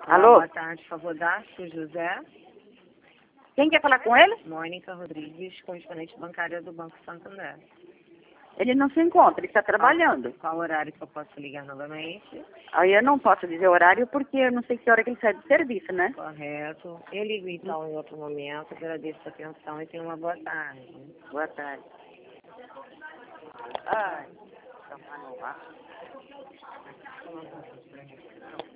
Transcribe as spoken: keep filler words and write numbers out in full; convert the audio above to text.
Olá, Alô? boa tarde, por favor, Dácio José. Quem quer falar com ele? Mônica Rodrigues, correspondente bancária do Banco Santander. Ele não se encontra, ele está trabalhando. Qual horário que eu posso ligar novamente? Aí eu não posso dizer horário porque eu não sei que hora que ele sai do serviço, né? Correto. Eu ligo então em outro momento. Agradeço a atenção e tenha uma boa tarde. Boa tarde. Ai,